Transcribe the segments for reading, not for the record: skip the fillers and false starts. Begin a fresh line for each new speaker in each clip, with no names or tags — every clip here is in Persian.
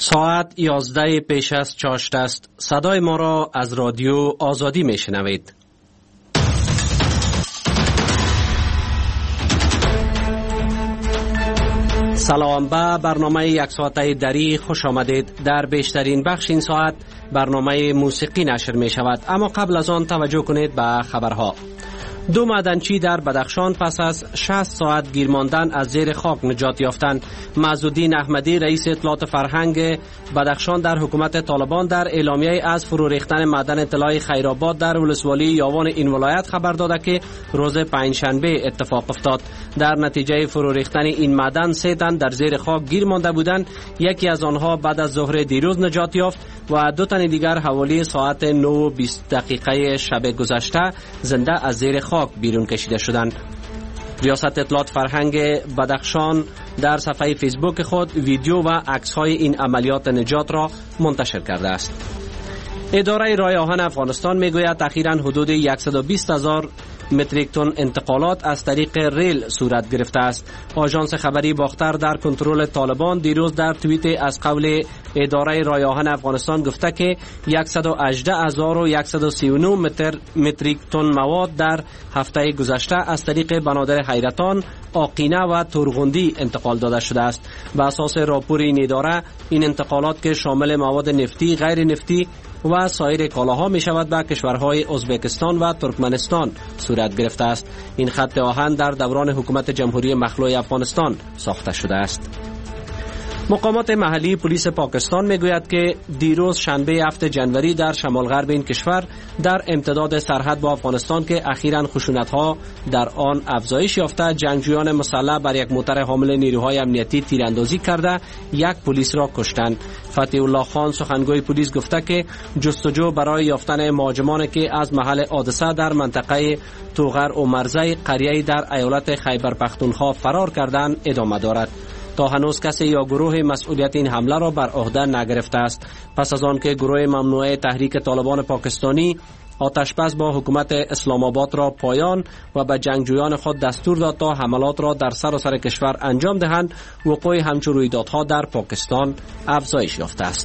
ساعت 11 پیش از چاشت است. صدای ما را از رادیو آزادی می شنوید. سلام، به برنامه یک ساعته دری خوش آمدید. در بیشترین بخش این ساعت برنامه موسیقی نشر می شود، اما قبل از آن توجه کنید به خبرها. 2 معدنچی در بدخشان پس از 60 ساعت گیر ماندن از زیر خاک نجات یافتند. معزالدین احمدی رئیس اطلاعات فرهنگ بدخشان در حکومت طالبان در اعلامیه از فرو ریختن معدن طلای خیرآباد در ولسوالی یاوان این ولایت خبر داده که روز پنجشنبه اتفاق افتاد. در نتیجه فرو ریختن این معدن 3 تن در زیر خاک گیر مانده بودند. یکی از آنها بعد از ظهر دیروز نجات یافت و 2 تن دیگر حوالی ساعت 9:20 شب گذشته زنده از زیر خاک بیرون کشیده شدند. ریاست اطلاعات فرهنگ بدخشان در صفحه فیسبوک خود ویدیو و عکس‌های این عملیات نجات را منتشر کرده است. اداره راه آهن افغانستان میگوید اخیراً حدود 120,000 متریک تن انتقالات از طریق ریل صورت گرفته است. آژانس خبری باختر در کنترل طالبان دیروز در توییت از قول اداره راه آهن افغانستان گفته که 118,139 متریک تن مواد در هفته گذشته از طریق بنادر حیرتان، آقینه و تورغندی انتقال داده شده است. به اساس راپور این اداره این انتقالات که شامل مواد نفتی، غیر نفتی و سایر کالاها می شود به کشورهای ازبکستان و ترکمنستان صورت گرفته است. این خط آهن در دوران حکومت جمهوری مخلوع افغانستان ساخته شده است. مقامات محلی پلیس پاکستان میگوید که دیروز شنبه 7 جنوری در شمال غرب این کشور در امتداد سرحد با افغانستان که اخیراً خشونت‌ها در آن افزایش یافته، جنگجویان مسلح بر یک موتر حامل نیروهای امنیتی تیراندازی کرده 1 پلیس را کشتند. فتح الله خان سخنگوی پلیس گفته که جستجو برای یافتن مهاجمانی که از محل حادثه در منطقه توغر و مرزی قریه‌ای در ایالت خیبر پختونخوا فرار کردند ادامه دارد. تا هنوز کسی یا گروه مسئولیت این حمله را بر عهده نگرفته است. پس از آن که گروه ممنوعه تحریک طالبان پاکستانی آتشبس با حکومت اسلام آباد را پایان و به جنگجویان خود دستور داد تا حملات را در سراسر کشور انجام دهند، وقوع همچون رویدادها در پاکستان افزایش یافته است.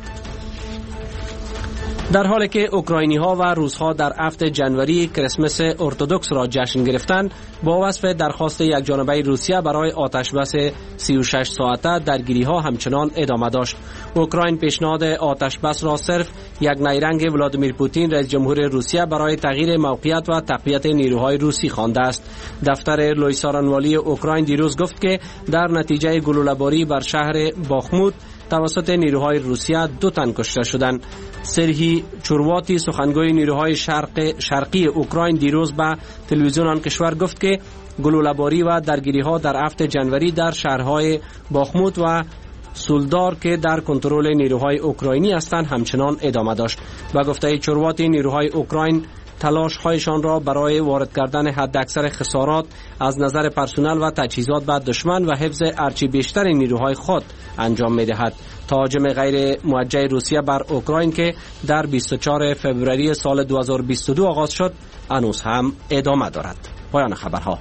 در حالی که اوکراینی‌ها و روس‌ها در 7 جنوری کریسمس ارتدوکس را جشن گرفتند، با وصف درخواست یکجانبه روسیه برای آتشبس 36 ساعته درگیری‌ها همچنان ادامه داشت. اوکراین پیشنهاد آتشبس را صرف یک نیرنگ ولادیمیر پوتین رئیس جمهور روسیه برای تغییر موقعیت و تقویت نیروهای روسی خوانده است. دفتر لویسارانوالی اوکراین دیروز گفت که در نتیجه گلوله‌باری بر شهر باخموت توسط نیروهای روسیه 2 تن کشته شدند. سرهی چورواتی سخنگوی نیروهای شرقی اوکراین دیروز به تلویزیون آن کشور گفت که گلوله‌باری و درگیری‌ها در 7 جنوری در شهرهای باخموت و سولدار که در کنترل نیروهای اوکراینی هستند همچنان ادامه داشت. با گفته چورواتی نیروهای اوکراین تلاش‌هایشان را برای وارد کردن حداکثر خسارات از نظر پرسنل و تجهیزات به دشمن و حفظ ارچی بیشتر نیروهای خود انجام می‌دهد. تهاجم غیر موجه روسیه بر اوکراین که در 24 فوریه سال 2022 آغاز شد هنوز هم ادامه دارد. پایان خبرها.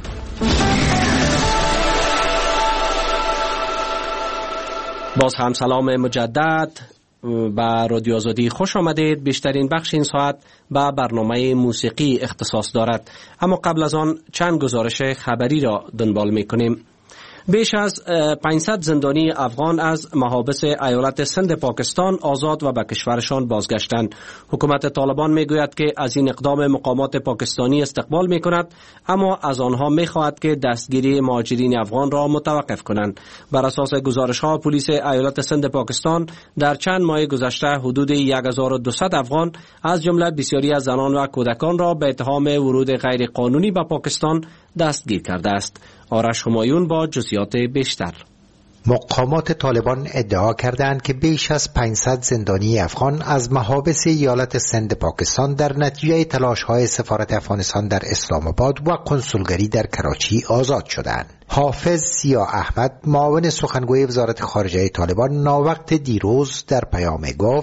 باز هم سلام مجدد به رادیو آزادی خوش آمدید. بیشترین بخش این ساعت به برنامه موسیقی اختصاص دارد، اما قبل از آن چند گزارش خبری را دنبال می‌کنیم. بیش از 500 زندانی افغان از محابس ایالت سند پاکستان آزاد و به کشورشان بازگشتند. حکومت طالبان میگوید که از این اقدام مقامات پاکستانی استقبال میکند، اما از آنها میخواهد که دستگیری مهاجرین افغان را متوقف کنند. بر اساس گزارش‌ها پلیس ایالت سند پاکستان در چند ماه گذشته حدود 1200 افغان از جمله بسیاری از زنان و کودکان را به اتهام ورود غیر قانونی به پاکستان دستگیر کرده است. آرش همایون با جزئیات بیشتر.
مقامات طالبان ادعا کردند که بیش از 500 زندانی افغان از محابس ایالت سند پاکستان در نتیجه تلاش‌های سفارت افغانستان در اسلام آباد و کنسولگری در کراچی آزاد شدند. حافظ سیاه احمد معاون سخنگوی وزارت خارجه طالبان ناوقت دیروز در پیام گفت: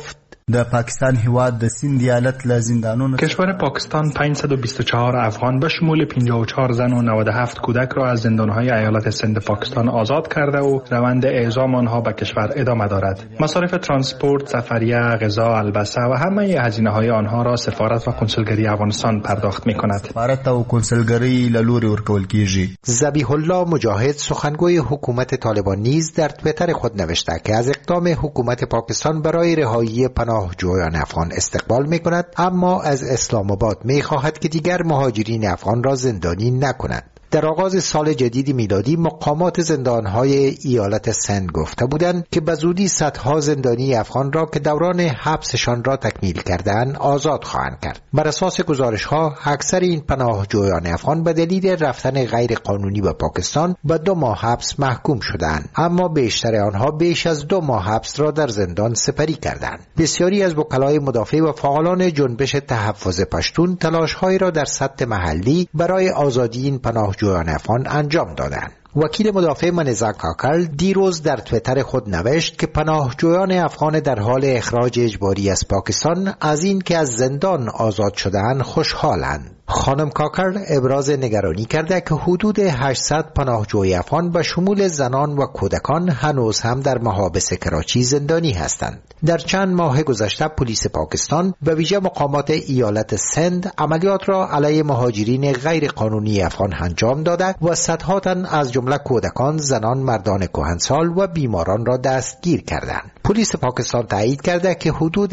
د پاکستان هیواد د سیند ایالت له زندانونو
کشور پاکستان 524 افغان به شمول 54 زن و 97 کودک را از زندانهای ایالت سند پاکستان آزاد کرده و روند اعزام آنها به کشور ادامه دارد. مصارف ترانسپورت، سفریه، غذا، البسه و همه هزینه‌های آنها را سفارت و کنسولگری افغانستان پرداخت می‌کند.
سفارت او کنسولگری له لوري ورکول کیږي.
ذبیح الله مجاهد سخنگوی حکومت طالبان نیز در توییتر خود نوشته که از اقدام حکومت پاکستان برای رهایی پناهجویان افغان استقبال می‌کند، اما از اسلام آباد می‌خواهد که دیگر مهاجرین افغان را زندانی نکند. در آغاز سال جدید میلادی مقامات زندانهای ایالت سند گفته بودند که به زودی صدها زندانی افغان را که دوران حبسشان را تکمیل کردند آزاد خواهند کرد. بر اساس گزارش‌ها اکثر این پناهجویان افغان به دلیل رفتن غیر قانونی به پاکستان به 2 ماه حبس محکوم شدند، اما بیشتر آنها بیش از 2 ماه حبس را در زندان سپری کردند. بسیاری از وکلای مدافع و فعالان جنبش تحفظ پشتون تلاش‌هایی را در سطح محلی برای آزادی این پناهجویان افغان انجام دادند. وکیل مدافع منزا کاکل دیروز در توییتر خود نوشت که پناهجویان افغان در حال اخراج اجباری از پاکستان از این که از زندان آزاد شدند خوشحالند. خانم کاکر ابراز نگرانی کرده که حدود 800 پناهجوی افغان به شمول زنان و کودکان هنوز هم در محابس کراچی زندانی هستند. در چند ماه گذشته پلیس پاکستان به ویژه مقامات ایالت سند عملیات را علیه مهاجرین غیر قانونی افغان انجام داده و صدها تن از جمله کودکان، زنان، مردان کهنسال و بیماران را دستگیر کردند. پلیس پاکستان تایید کرده که حدود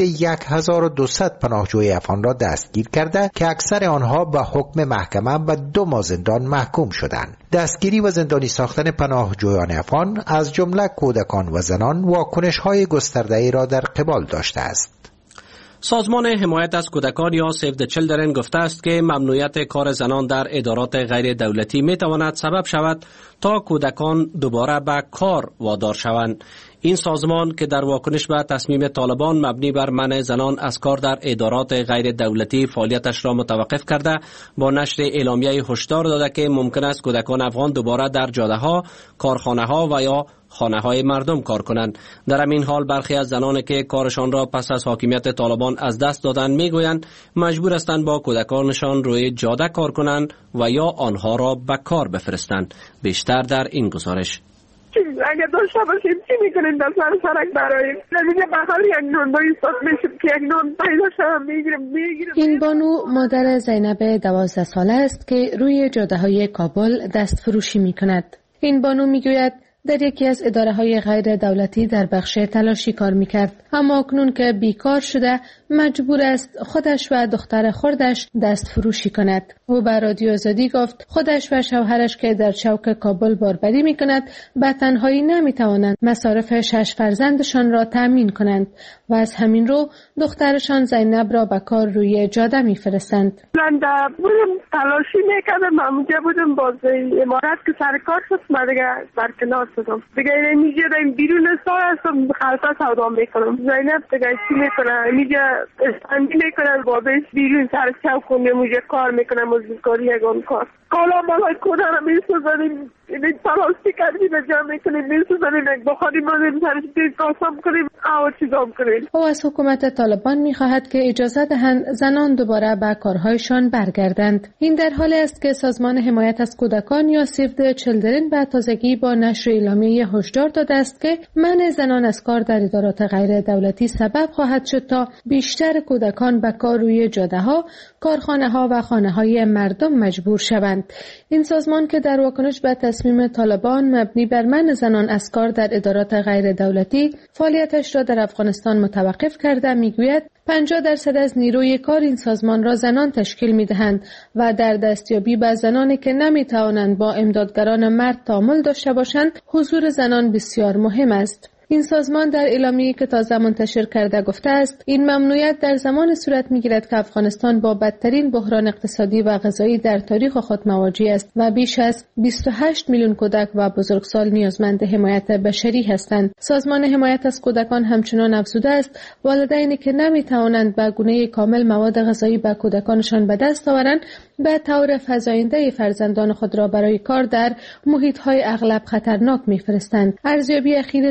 1200 پناهجوی افغان را دستگیر کرده که اکثر آنها با حکم محکمه به 2 ماه زندان محکوم شدند. دستگیری و زندانی ساختن پناهجویان افغان از جمله کودکان و زنان واکنش‌های گسترده‌ای را در قبال داشته است.
سازمان حمایت از کودکان یا سیو د چیلدرن گفته است که ممنوعیت کار زنان در ادارات غیر دولتی می تواند سبب شود تا کودکان دوباره به کار وادار شوند. این سازمان که در واکنش به تصمیم طالبان مبنی بر منع زنان از کار در ادارات غیر دولتی فعالیتش را متوقف کرده، با نشر اعلامیه هشدار داده که ممکن است کودکان افغان دوباره در جاده‌ها، کارخانه‌ها و یا خانه‌های مردم کار کنند. در همین حال برخی از زنانی که کارشان را پس از حاکمیت طالبان از دست دادند میگویند مجبور هستند با کودکانشان روی جاده کار کنند و یا آنها را به کار بفرستند. بیشتر در این گزارش.
اگه داشته باشیم چی میکنیم در سرک برای نمیگه بخار یک نون با ایستاد میشیم که یک نون پیدا شدم میگیرم.
این بانو مادر زینب 12 ساله است که روی جاده های کابل دست فروشی میکند. این بانو میگوید در یکی از اداره‌های غیر دولتی در بخش تلاشی کار میکرد، اما اکنون که بیکار شده مجبور است خودش و دختر خردش دست فروشی کند. او به رادیو آزادی گفت خودش و شوهرش که در چوک کابل باربری میکند به تنهایی نمیتوانند مصارف 6 فرزندشان را تأمین کنند و از همین رو دخترشان زینب را به کار روی جاده میفرستند.
من بودم تلاشی میکردم، اونجا بودم باز امارت که سر کار شد، من دیگه برکنار شدم. دیگه اینجا داریم بیرون سال هستم، خلطه سودا میکنم. زینب دیگه چی میکنه؟ اینجا استندی میکنن با بیش بیرون سر چوک کنیم، اونجا کار میکنم، مزدورکاری یگان کار. کالا مالای کودرم میسوزنیم، این تلاشی کردیم جمع میکنیم، میسوزنیم، بخاریم بازیم سرش دید قاسم کنیم، آور چیزام کنیم.
او از حکومت طالبان میخواهد که اجازه دهند زنان دوباره به کارهایشان برگردند. این در حالی است که سازمان حمایت از کودکان یا سیو د چیلدرن به تازگی با نشر اعلامیه هشدار داده است که منع زنان از کار در ادارات غیر دولتی سبب خواهد شد تا بیشتر کودکان به کار روی جاده‌ها، کارخانه‌ها و خانه‌های مردم مجبور شوند. این سازمان که در واکنش به تصمیم طالبان مبنی بر منع زنان از کار در ادارات غیر دولتی فعالیتش را در افغانستان متوقف کرده میگوید 50% از نیروی کار این سازمان را زنان تشکیل می‌دهند و در دستیابی به زنانی که نمی‌توانند با امدادگران مرد تعامل داشته باشند حضور زنان بسیار مهم است. این سازمان در اعلامیه‌ای که تازه منتشر کرده گفته است این ممنوعیت در زمان صورت می‌گیرد که افغانستان با بدترین بحران اقتصادی و غذایی در تاریخ خود مواجه است و بیش از 28 میلیون کودک و بزرگسال نیازمند حمایت بشری هستند. سازمان حمایت از کودکان همچنان افزوده است والدینی که نمی‌توانند به گونه کامل مواد غذایی به کودکانشان به دست آورند به طور فزاینده فرزندان خود را برای کار در محیط‌های اغلب خطرناک می‌فرستند. ارزیابی اخیر سیو د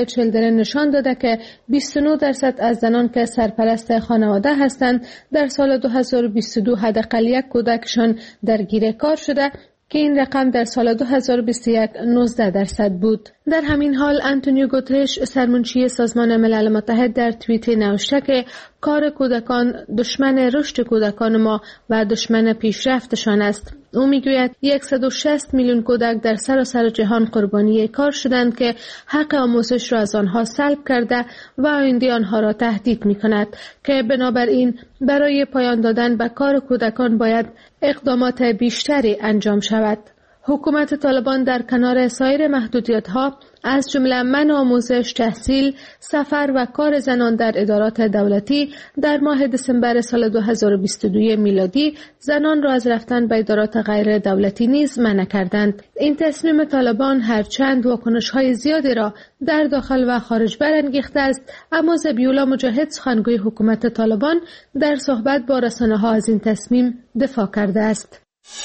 چلدرن نشان داده که 29% از زنان که سرپرست خانواده هستند در سال 2022 حداقل یک کودکشان درگیر کار شده که این رقم در سال 2021 19% بود. در همین حال آنتونیو گوترش سرمنشی سازمان ملل متحد در توییتی نوشته که کار کودکان دشمن رشد کودکان ما و دشمن پیشرفتشان است. او میگوید 160 میلیون کودک در سراسر جهان قربانی کار شدند که حق آموزش را از آنها سلب کرده و آینده آنها را تهدید می‌کند که بنابراین برای پایان دادن به کار کودکان باید اقدامات بیشتری انجام شود. حکومت طالبان در کنار سایر محدودیت‌ها از جمله منع آموزش، تحصیل، سفر و کار زنان در ادارات دولتی در ماه دسامبر سال 2022 میلادی زنان را از رفتن به ادارات غیر دولتی نیز منع کردند. این تصمیم طالبان هرچند واکنش‌های زیادی را در داخل و خارج برانگیخته است، اما ذبیح‌الله مجاهد سخنگوی حکومت طالبان در صحبت با رسانه‌ها از این تصمیم دفاع کرده است.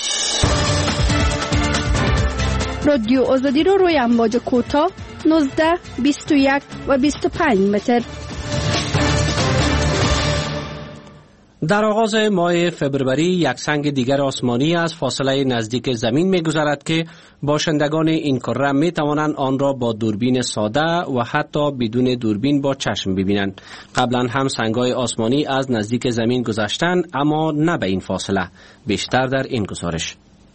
رادیو آزادی رو روی امواج کوتاه 19, 21 و 25 متر.
در آغاز ماه فبروری یک سنگ دیگر آسمانی از فاصله نزدیک زمین می‌گذرد که باشندگان این کره می‌توانند آن را با دوربین ساده و حتی بدون دوربین با چشم ببینند. قبلا هم سنگ‌های آسمانی از نزدیک زمین گذشتند، اما نه به این فاصله. بیشتر در این گزارش.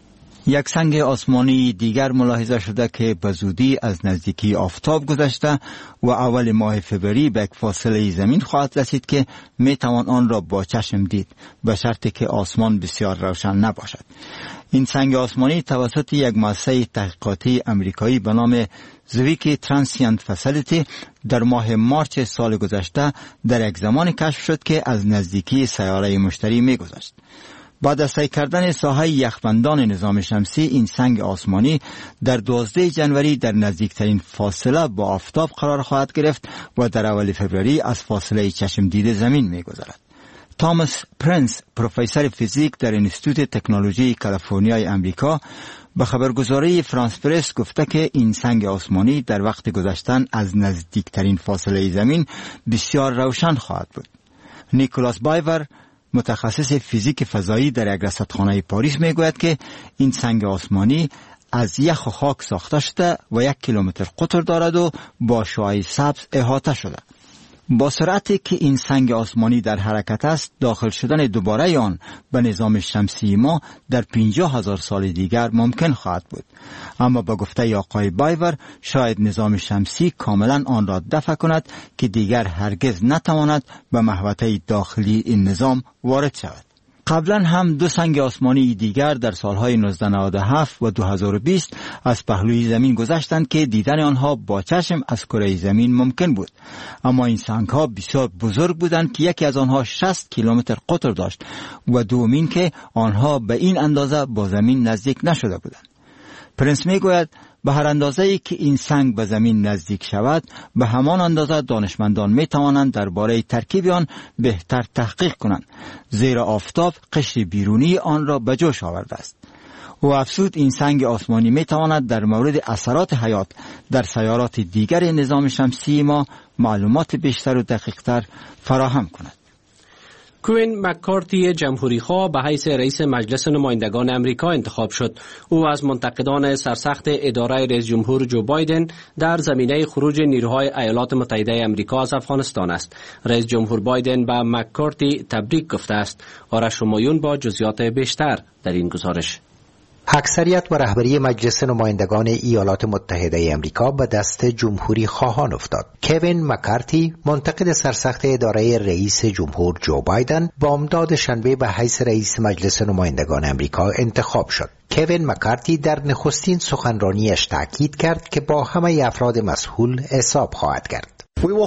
یک سنگ آسمانی دیگر ملاحظه شده که به زودی از نزدیکی آفتاب گذشته و اول ماه فوریه به یک فاصله زمین خواهد رسید که می توان آن را با چشم دید، به شرطی که آسمان بسیار روشن نباشد. این سنگ آسمانی توسط یک مؤسسه تحقیقاتی امریکایی به نام زویکی ترانسینت فسیلیتی در ماه مارچ سال گذشته در یک زمان کشف شد که از نزدیکی سیاره مشتری می گذشت. بعد از طی کردن ساحه یخبندان نظام شمسی، این سنگ آسمانی در 12 جنوری در نزدیکترین فاصله با آفتاب قرار خواهد گرفت و در اول فوریه از فاصله چشم دیده زمین می گذرد. تامس پرنس، پروفسور فیزیک در انستیتوت تکنولوژی کالیفرنیای امریکا، به خبرگزاری فرانس پرس گفته که این سنگ آسمانی در وقت گذشتن از نزدیکترین فاصله زمین بسیار روشن خواهد بود. نیکولاس بایور، متخصص فیزیک فضایی در یک رصدخانه پاریس میگوید که این سنگ آسمانی از یخ و خاک ساخته شده و 1 کیلومتر قطر دارد و با شعاع سبز احاطه شده. با سرعتی که این سنگ آسمانی در حرکت است، داخل شدن دوباره آن به نظام شمسی ما در 50,000 سال دیگر ممکن خواهد بود. اما با گفته آقای بایور، شاید نظام شمسی کاملا آن را دفع کند که دیگر هرگز نتواند به محوطه داخلی این نظام وارد شود. قبلا هم 2 سنگ آسمانی دیگر در سالهای 1997 و 2020 از پهلوی زمین گذشتند که دیدن آنها با چشم از کره زمین ممکن بود. اما این سنگ‌ها بسیار بزرگ بودند که یکی از آنها 60 کیلومتر قطر داشت و دومین که آنها به این اندازه با زمین نزدیک نشده بودند. پرنس میگوید به هر اندازه‌ای که این سنگ به زمین نزدیک شود، به همان اندازه دانشمندان می توانند درباره ترکیب آن بهتر تحقیق کنند، زیرا آفتاب قشر بیرونی آن را به جوش آورده است. و افزود این سنگ آسمانی می تواند در مورد اثرات حیات در سیارات دیگر نظام شمسی ما معلومات بیشتر و دقیق‌تر فراهم کند.
کوین مکارتی جمهوری‌خواه به حیث رئیس مجلس نمایندگان امریکا انتخاب شد. او از منتقدان سرسخت اداره رئیس جمهور جو بایدن در زمینه خروج نیروهای ایالات متحده امریکا از افغانستان است. رئیس جمهور بایدن به مکارتی تبریک گفته است. آرش شمایون با جزئیات بیشتر در این گزارش.
اکثریت و رهبری مجلس نمایندگان ایالات متحده امریکا به دست جمهوری خواهان افتاد. کوین مکارتی، منتقد سرسخت اداره رئیس جمهور جو بایدن، بامداد شنبه به حیث رئیس مجلس نمایندگان امریکا انتخاب شد. کوین مکارتی در نخستین سخنرانیش تاکید کرد که با همه افراد مسئول حساب خواهد کرد.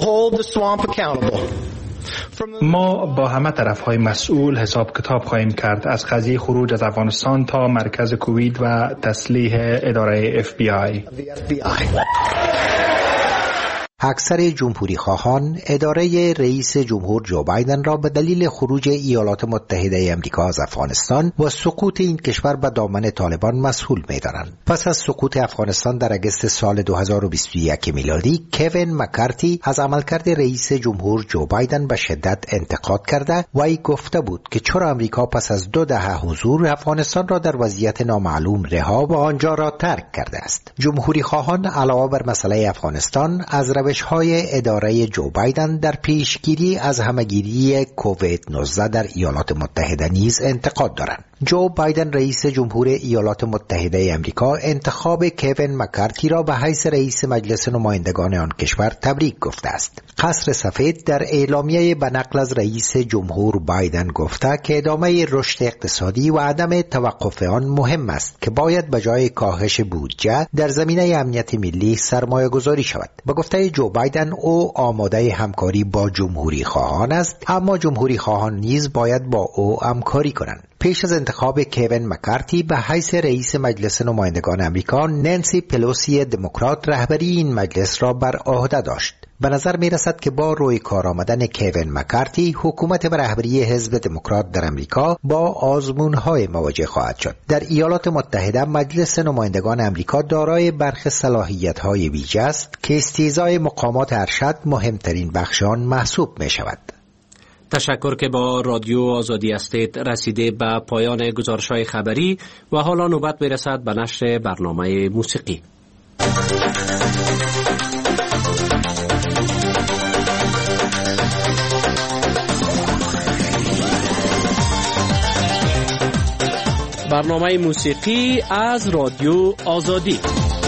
ما با همه طرف‌های مسئول حساب کتاب خواهیم کرد، از قضیه خروج از افغانستان تا مرکز کووید و تسلیح اداره FBI.
اکثر جمهوری خواهان اداره رئیس جمهور جو بایدن را به دلیل خروج ایالات متحده آمریکا از افغانستان و سقوط این کشور به دامن طالبان مسئول می‌دانند. پس از سقوط افغانستان در اگست سال 2021 میلادی، کوین مکارتی از عملکرد رئیس جمهور جو بایدن به شدت انتقاد کرده و ای گفته بود که چرا آمریکا پس از 2 دهه حضور افغانستان را در وضعیت نامعلوم رها و آنجا را ترک کرده است. جمهوری خواهان علاوه بر مسئله افغانستان از روش‌های اداره جو بایدن در پیشگیری از همه‌گیری کووید 19 در ایالات متحده نیز انتقاد دارند. جو بایدن رئیس جمهور ایالات متحده آمریکا انتخاب کوین مکارتی را به حیث رئیس مجلس نمایندگان آن کشور تبریک گفته است. قصر سفید در اعلامیه به نقل از رئیس جمهور بایدن گفته که ادامه رشد اقتصادی و عدم توقف آن مهم است که باید به جای کاهش بودجه در زمینه امنیت ملی سرمایه گذاری شود. به گفته جو بایدن او آماده همکاری با جمهوری خواهان است، اما جمهوری خواهان نیز باید با او همکاری کنند. پیش از انتخاب کوین مکارتی به حیث رئیس مجلس نمایندگان آمریکا، نانسی پلوسی دموکرات رهبری این مجلس را بر عهده داشت. به نظر می رسد که با روی کار آمدن کوین مکارتی، حکومت به رهبری حزب دموکرات در آمریکا با آزمون‌های مواجه خواهد شد. در ایالات متحده مجلس نمایندگان آمریکا دارای برخی صلاحیت‌های ویژه است که استیضاح مقامات ارشد مهمترین بخش آن محسوب می شود.
تشکر که با رادیو آزادی هستید. رسیده به پایان گزارش‌های خبری و حالا نوبت می‌رسد به نشر برنامه موسیقی. برنامه موسیقی از رادیو آزادی.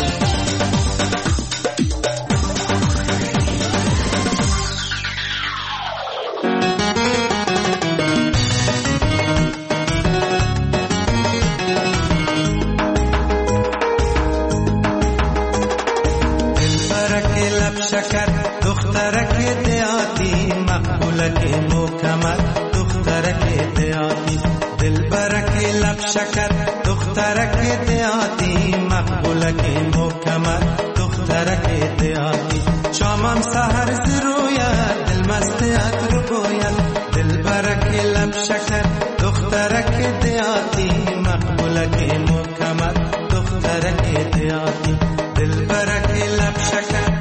شکر دخترک دیاتی مقبولک مکمل دخترک دیاتی شامم سحر زرویت دل مستیت رو بوید دل برک لب شکر دخترک دیاتی مقبولک مکمل دخترک دیاتی دل برک لب شکر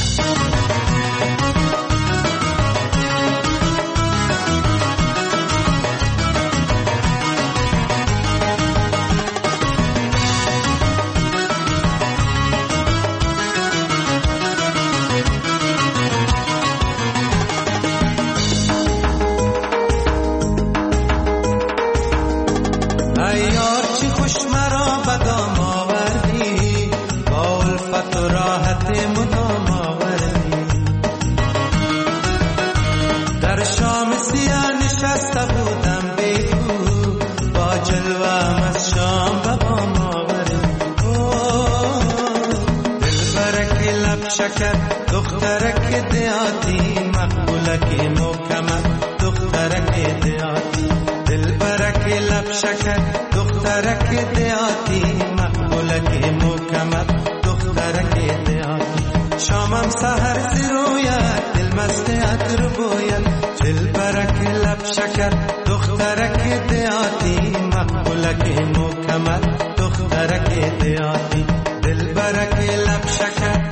شکر دخترک دیاتی مقبولک مکمل دخترک دیاتی دل برک لب شکر دخترک دیاتی مقبولک مکمل دخترک دیاتی شامم سحر زرویت دل مستیت رو بوید دل برک لب شکر دخترک دیاتی مقبولک مکمل دخترک دیاتی دل برک لب شکر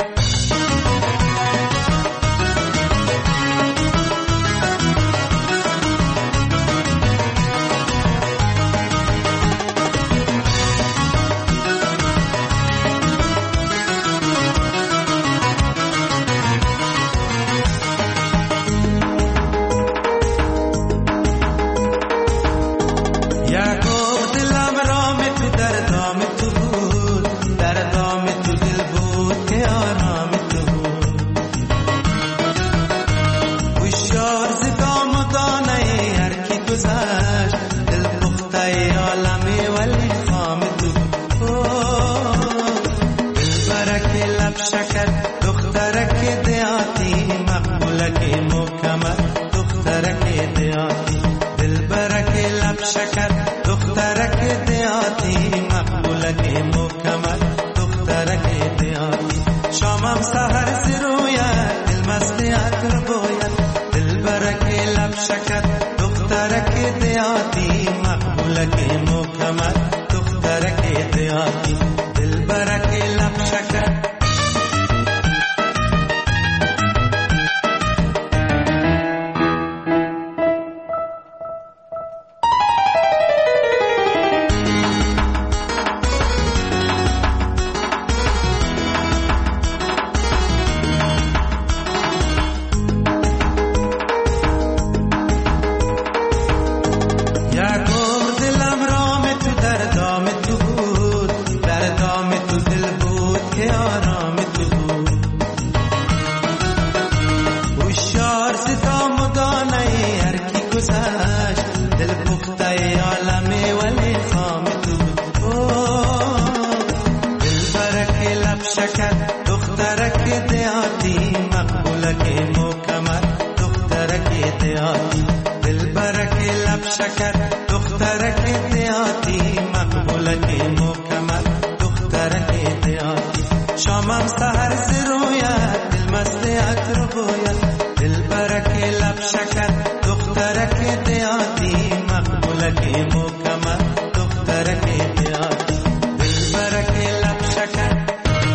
شکر دخترک دیاتی مقبولک مکمل دخترک دیاتی شامم سهر زرویت دل مست عطر بویت دل برک لب شکر دخترک دیاتی مقبولک مکمل دخترک دیاتی دل برک لب شکر.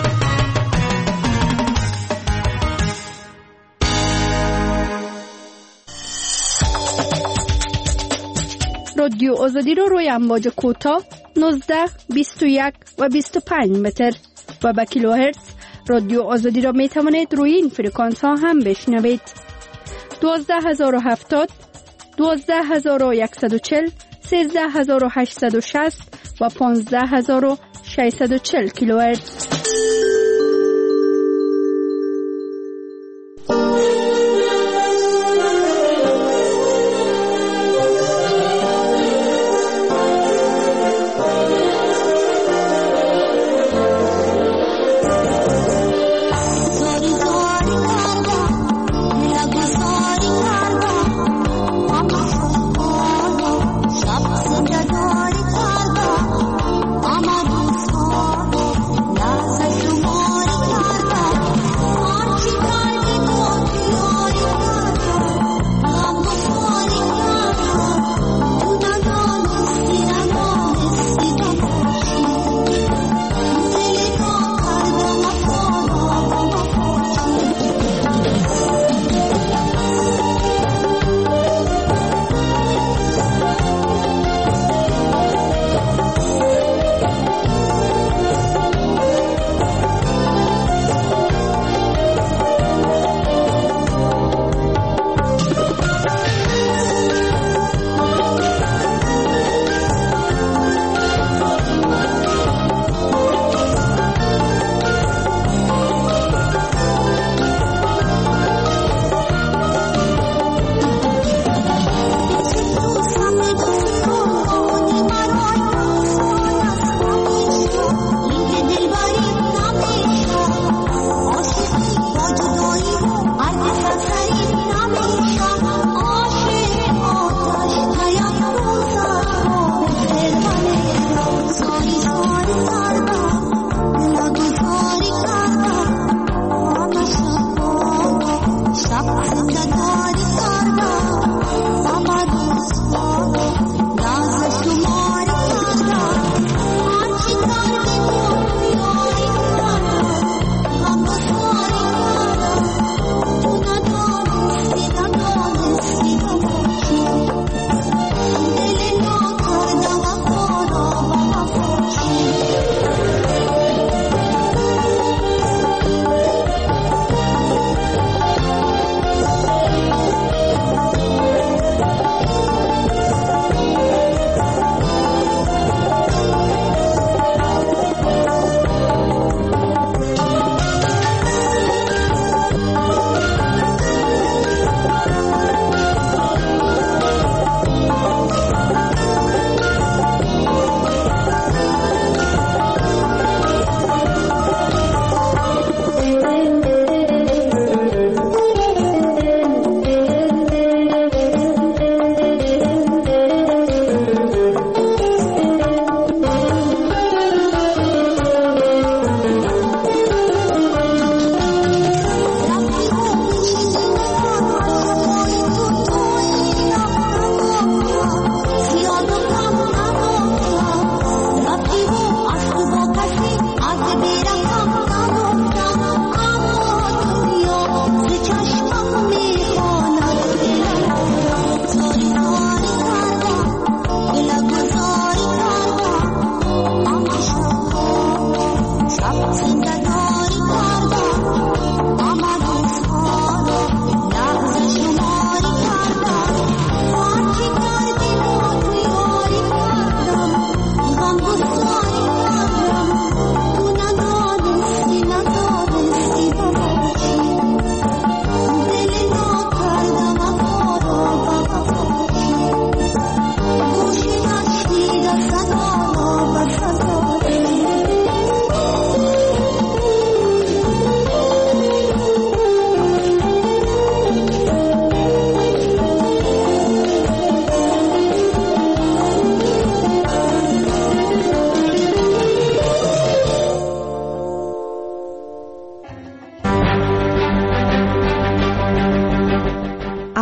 رادیو آزادی رو روی امواج کوتاه 19 21 و 25 متر و با کیلوهرتز رادیو آزادی را می توانید روی این فرکانس ها هم بشنوید. 12070 12140 13860 و 15640 کیلوهرتز.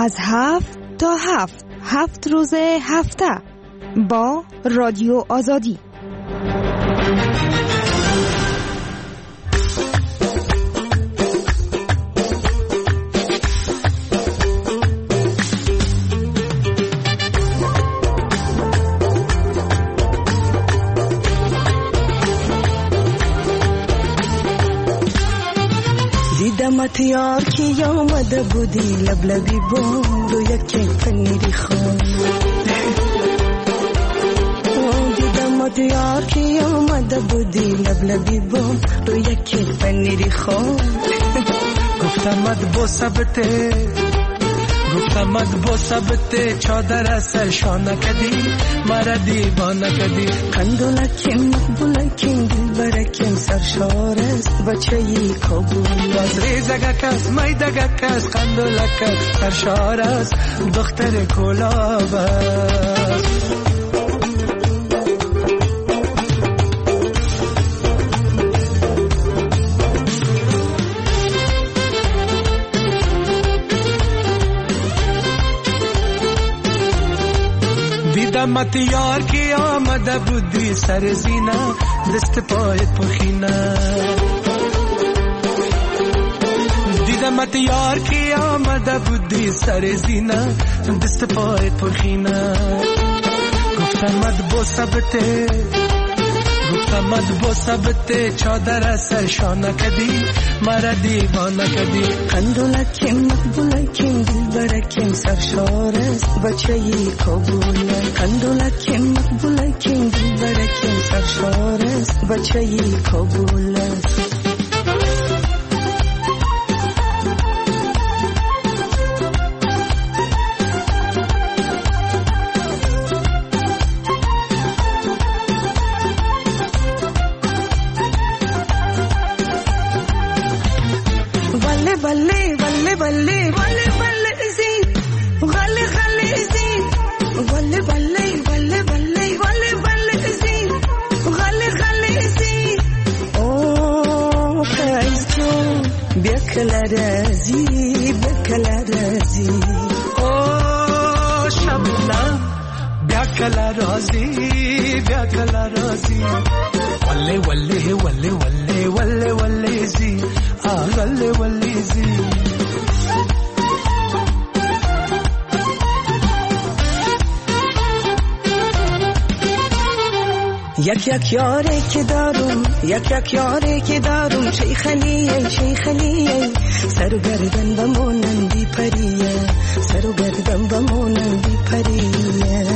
از 7 تا 7 روز هفته با رادیو آزادی.
دیدمت یار کی آمده بودی لبلبی بون رو یک پنیری خون. دیدمت یار کی آمده بودی لبلبی بون رو یک پنیری خون.
گفتمت با ثبت چادر سرشانه کدی مرا دیوانه کدی.
قندولکیم مقبولکیم دلبرکیم سرشار است بچه ی کابل.
از ریزگه کس میدگه کس قندولک سرشار است دختر کلاب است. دیدمت یار کی آمده بودی سر زینه دست پای پخینه. دیدمت یار کی آمده بودی سر زینه دست پای پخینه. گفتمت با ثبت چادر سرشانه کدی مرا دیوانه کدی.
قندولکیم مقبولکیم دلبرکیم سرشار است بچه ی کابل. قندولکیم مقبولکیم دلبرکیم سرشار است بچه ی کابل است. یک یاری که دارم شیخلیه سر و گردن بمونندی پریه سر و گردن بمونندی پریه.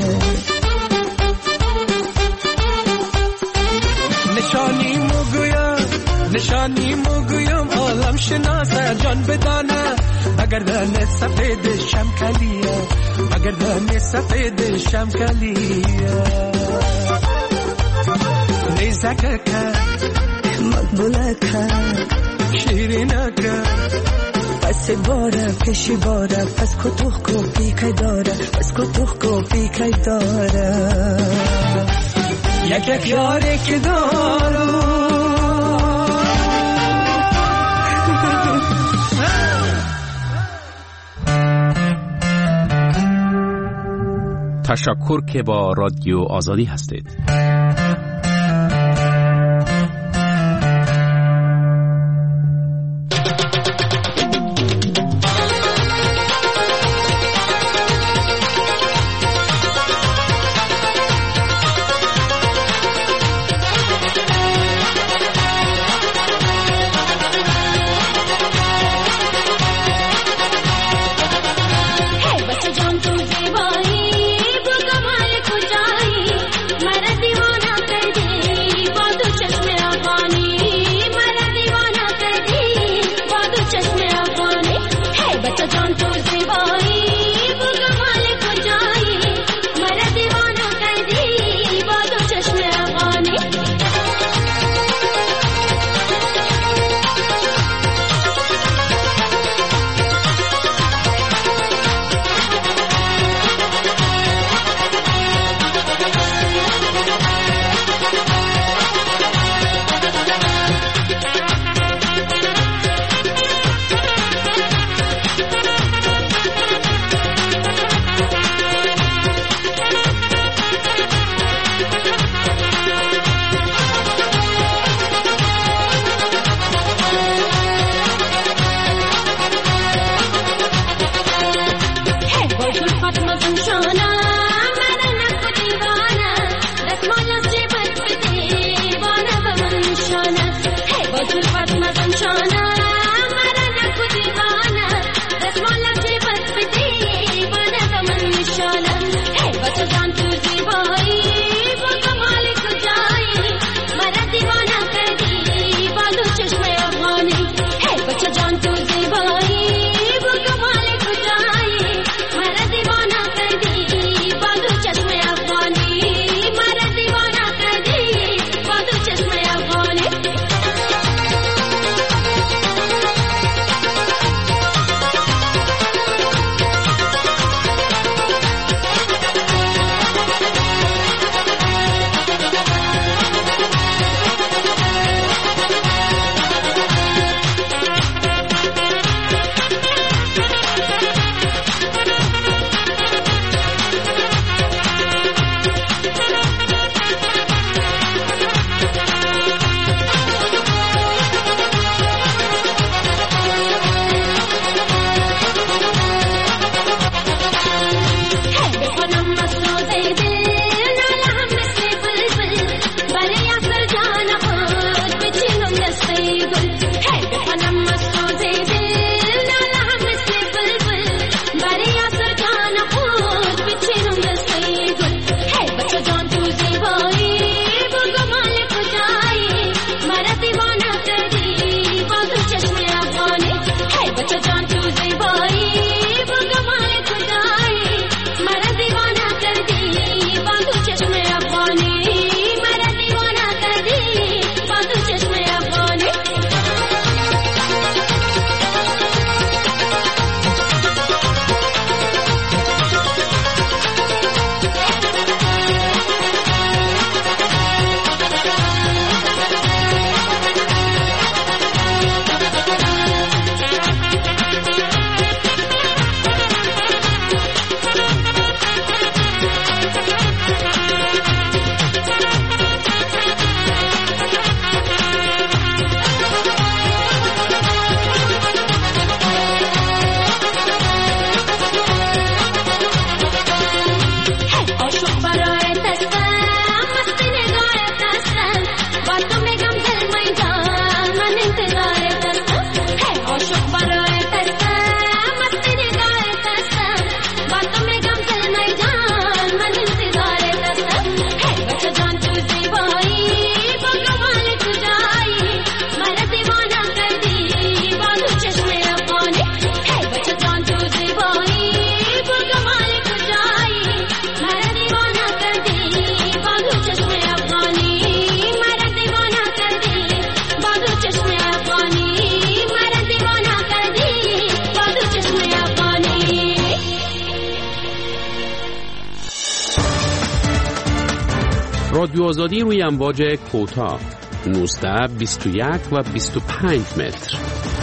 نشانی مگویم عالم شناسه جان بدانه اگر دن سفید شمکلیه اگر دن سفید شمکلیه. نیزکه
مقبوله که
شیرینه که
پس باره کشی باره پس کتوخ کوپی که داره پس کتوخ کوپی که داره.
یک یاری که دارم
تشکر که با رادیو آزادی هستید.
مرا
رادیو آزادی روی امواج کوتاه 19 21 و 25 متر.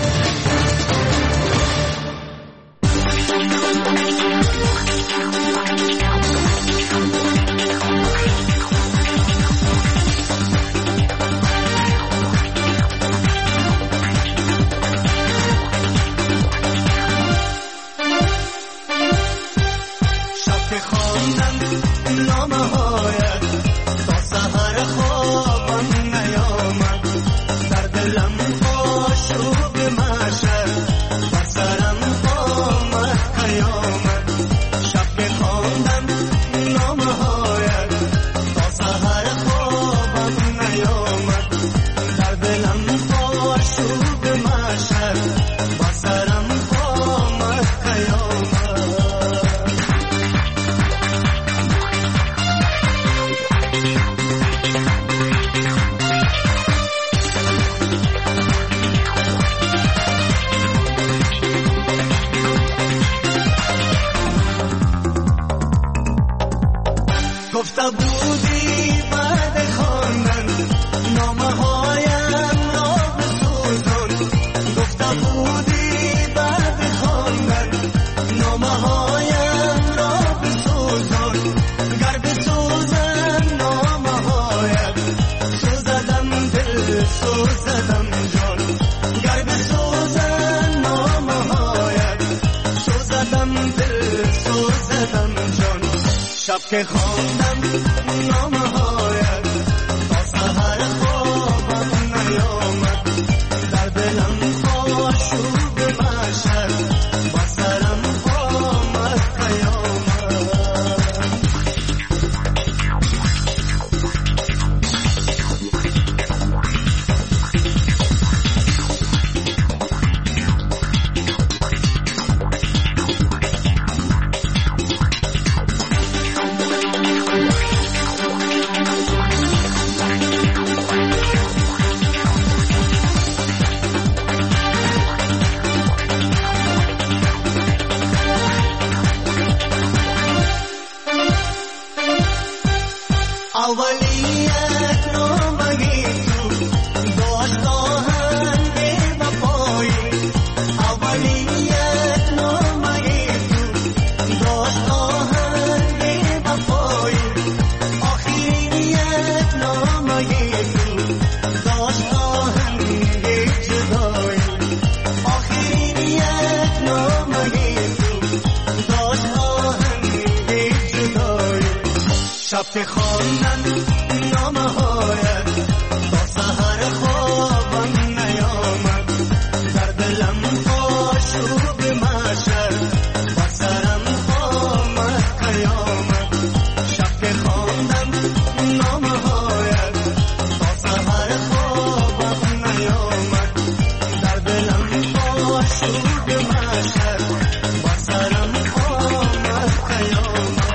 که خواندم نامه‌هایت تا سحر خوابم نیامد، در دلم آشوب محشر با سرم آمد قیامت. که خواندم نامه‌هایت تا سحر خوابم نیامد، در دلم آشوب محشر با سرم آمد قیامت. شب که خواندم نامه‌هایت تا سحر خوابم نیامد، در دلم آشوب محشر با سرم آمد قیامت.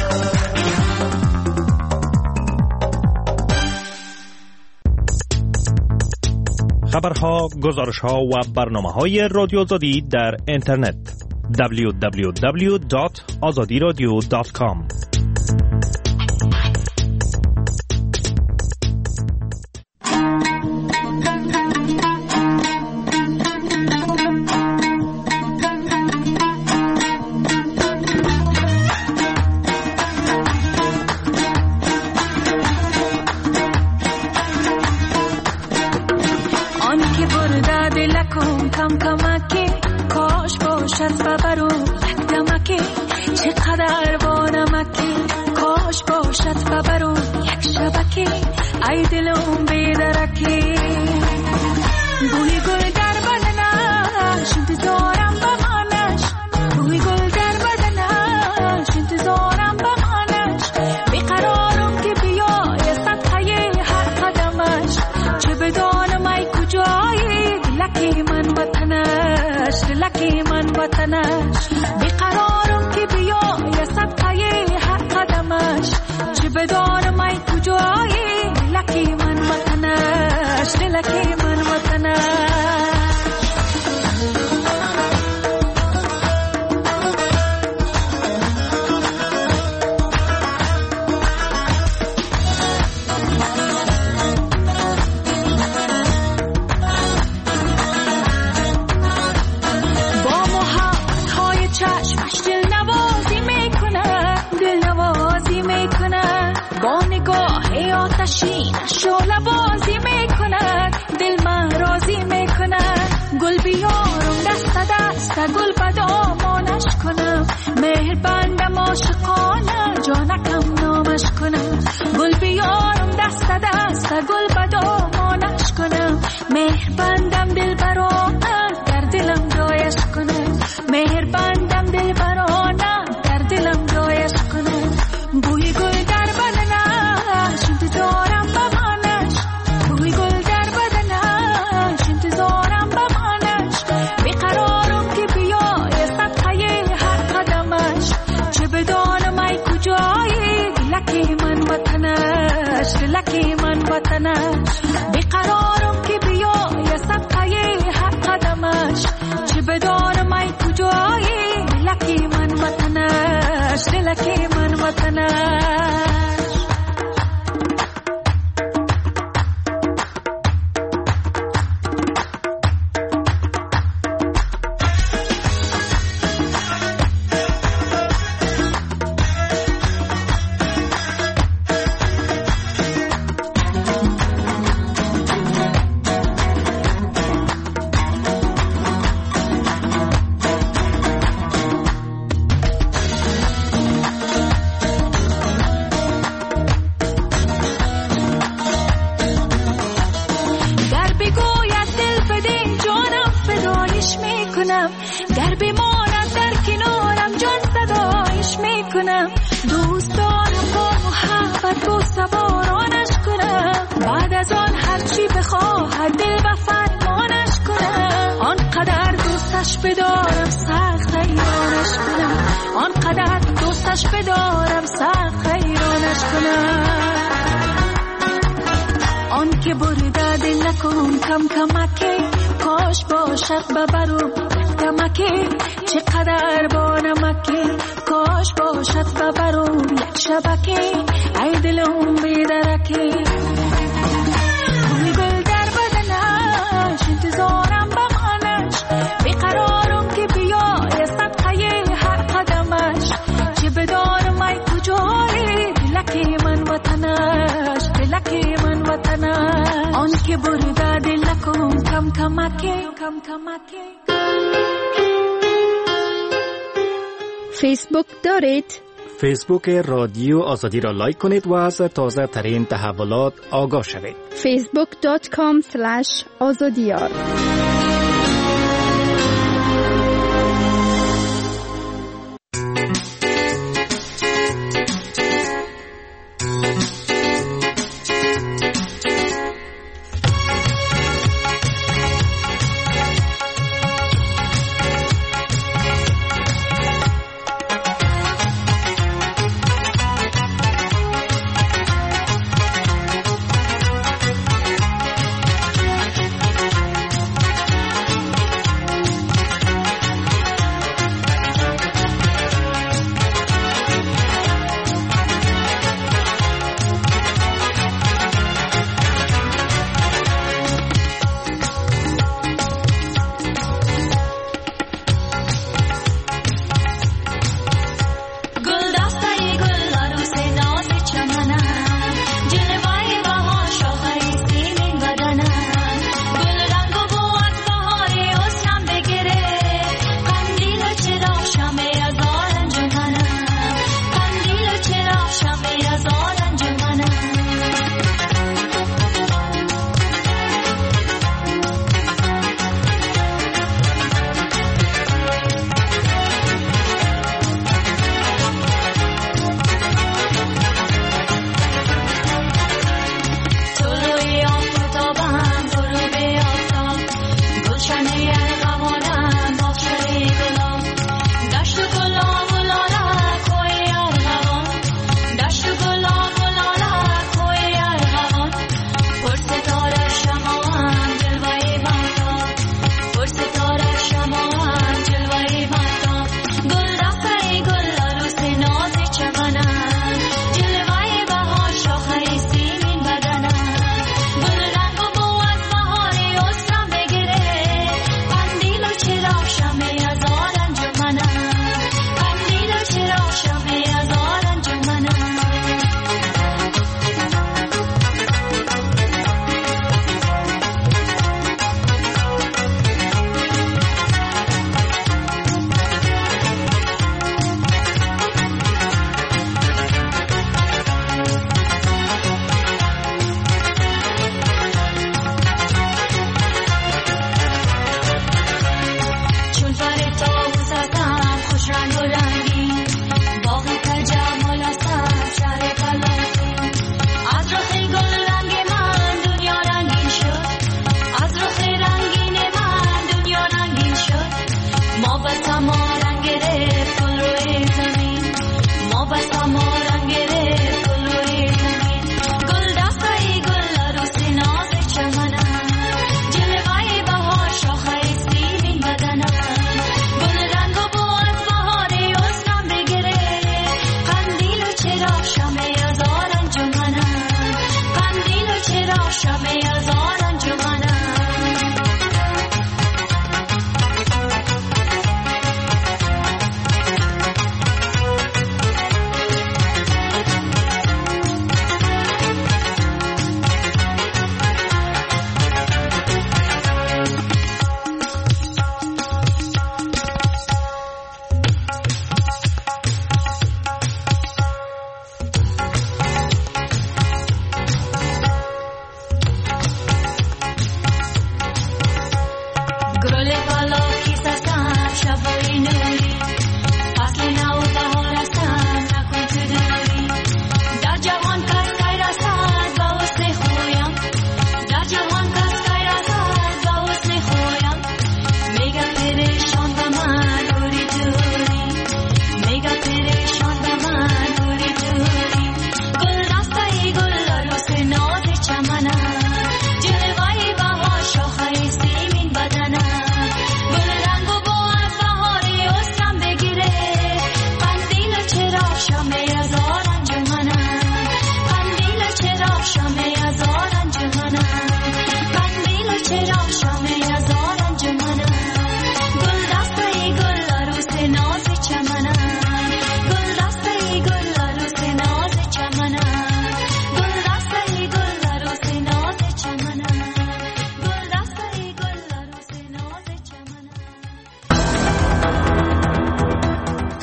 خبرها، گزارش‌ها و برنامه‌های رادیو آزادی در اینترنت www.azadiradio.com.
ای دلم بیدرکی بوی گل در بدنش انتظارم بمانش، بوی گل در بدنش انتظارم بمانش، بیقرارم که بیای صدقه هر قدمش، چه بدانم ای کجایی دلکی من وطنش، دلکی من وطنش، بیقرارم که بیای صدقه هر قدمش، چه بدانم ای کجایی لکی من وطنش، لکی من وطنش. چشمش دل نوازی میکنه، دل نوازی میکنه، با نگاه آتشینش شعله بازی میکنه، دل من راضی میکنه. گل بیارم دست دست گل به دامانش کنم، مهربندم عاشقانه جانکم نامش کنم. گل بیارم دست دست گل به دامانش کنم، مهربندم دل برانه در دلم جایش کنم، مهربندم دل برانه در دلم جایش کنم. بوی گل در بدنش انتظارم بمانش، بوی گل در بدنش انتظارم بمانش. بیقرارم که بیای صدقه هر قدمش، چه بدانم ای کجایی دلکی من وطنش، دلکی من وطنش. بیقرارم که بیای صدقه هر قدمش، چه بدانم ای کجایی دلکی من وطنش، دلکی من وطنش. گر بماند در کنارم جان صدایش میکنم، دوست دارم با محبت و سوارانش کنم. بعد از آن هرچی بخواهد دل و فرمانش کنم، آنقدر دوستش بدارم سخت حیرانش کنم، آنقدر دوستش بدارم سخت حیرانش کنم. آن که برده دل نکن کم کمکی، کاش باشد ببرم کمکی، چقدر با نمکی، کاش باشد ببرم یک شبکی، ای دلم بیدرکی. بوی گل در بدنش انتظارم بمانش، بیقرارم که بیای صدقه هر قدمش، چه بدانم ای کجایی دلکی من وطنش، دلکی من وطنش. آن که برده دل نکن کم کمکی، کم کمکی.
فیسبوک دارید؟
فیسبوک رادیو آزادی را لایک کنید و از تازه ترین تحولات آگاه شوید.
facebook.com/azadiyar.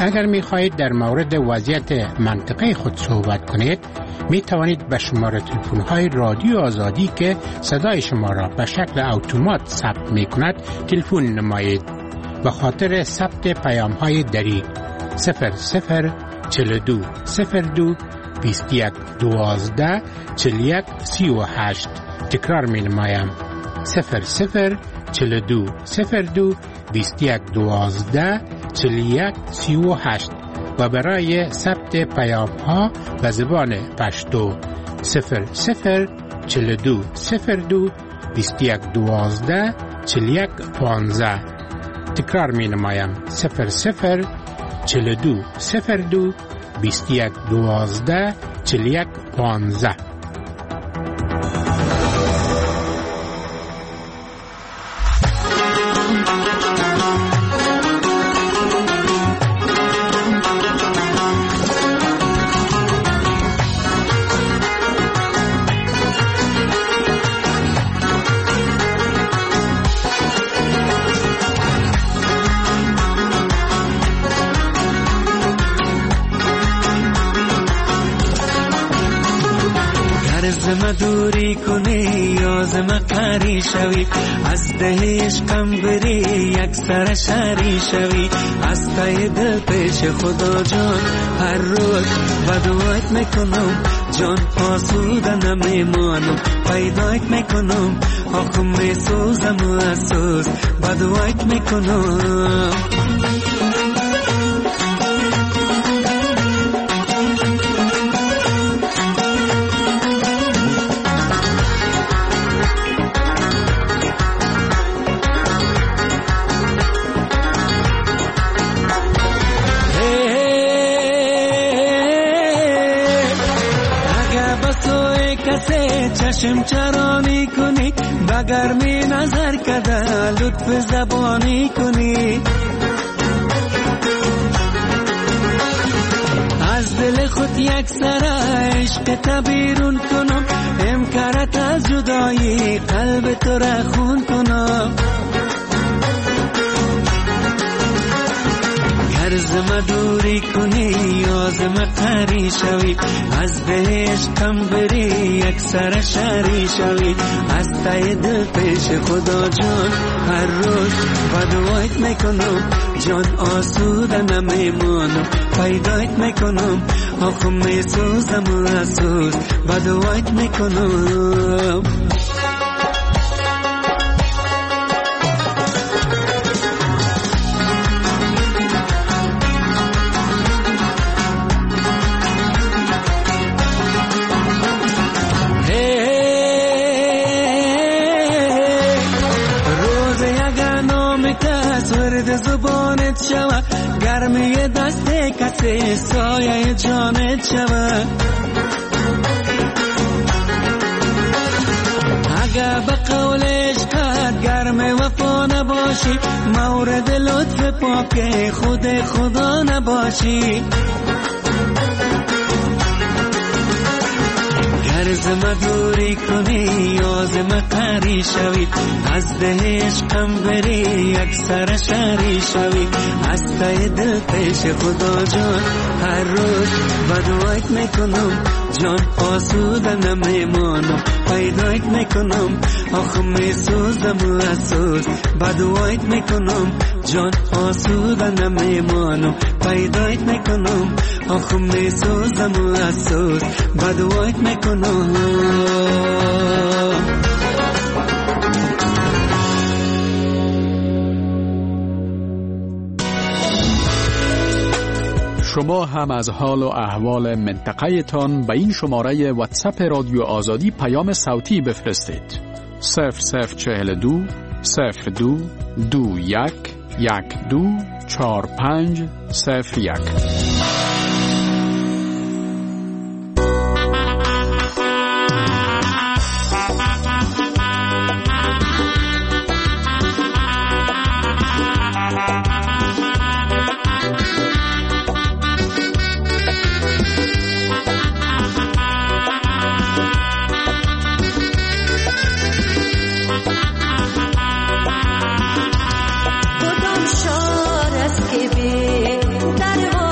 اگر می خواهید در مورد وضعیت منطقه خود صحبت کنید می توانید به شماره تلفن های رادیو آزادی که صدای شما را به شکل اتومات ثبت می کند تلفن نمایید. به خاطر ثبت پیام های دری 0042 02 21 12 41 38. تکرار می نمایم 0042 02 21 12 41 38 و برای ثبت پیام ها به زبان پشتو 0042 02 21 12 41 15. تکرار می نمایم 0042 02 21 12 41 15.
دوری کنی یازم قری شوی از ده عشقم بری یک سر شری شوی از تای دل پیش خدا جان هر روز بدوایت میکنم جان آسوده نمیمانم پیدایت میکنم آخم میسوزم و اسوز بدوایت میکنم چشم چرانی کنی بگر می نظر کده لطف زبانی کنی از دل خود یک سر عشق تبیرون کنم امکارت از جدایی قلب تو را خون کنم زم دوری کنی یازم قری شوی از ده عشقم بری یک سر شری شوی از تای دل پیش خدا جان هر روز بدوایت میکنم جان آسوده نمیمانم پیدایت میکنم آخم میسوزم و اسوز بدوایت میکنم زبانت شوه گرمی دست کسی سایه جانت شوه اگه به قول عشقت گرم وفا نباشی مورد لطف پاک خود خدا نباشی زم دوری کنی یازم قری شوی از ده عشقم بری یک سر شری شوی از تای دل پیش خدا جان هر روز بدوایت میکنم جان آسوده نمیمانم پیدایت میکنم آخم میسوزم و اسوز بدوایت میکنم جان آسوده نمیمانم پیدایت میکنم آخم میسوزم و اسوز بدوایت میکنم
شما هم از حال و احوال منطقه تان به این شماره واتساپ رادیو آزادی پیام صوتی بفرستید 0042 02 21 12 45 01.
در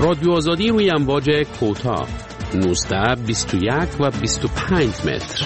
رادیو آزادی روی امواج کوتاه 19 21 و 25 متر.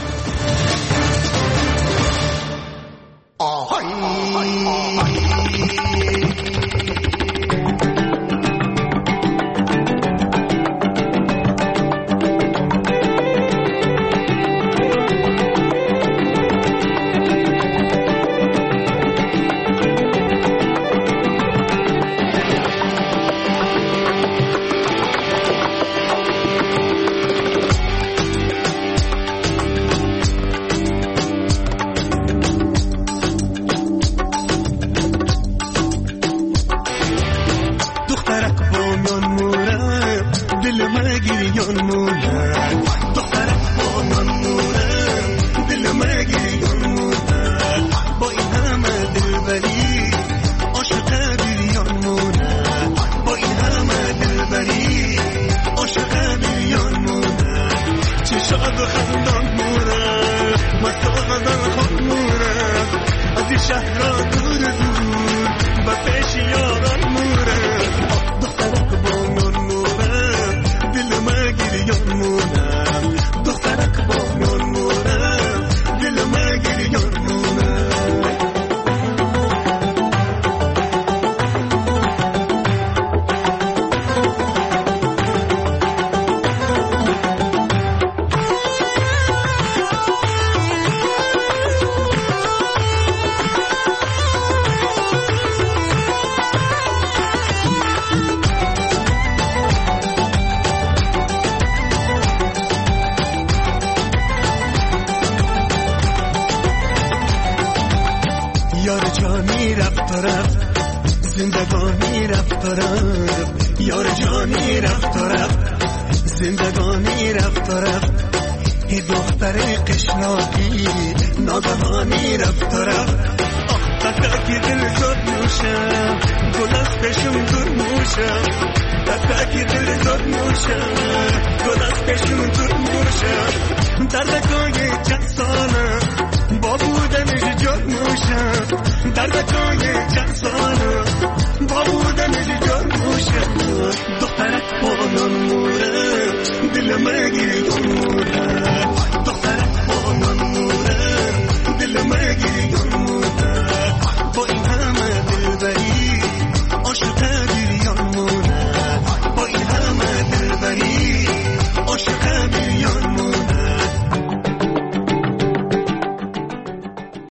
دل مگیری دخترک با من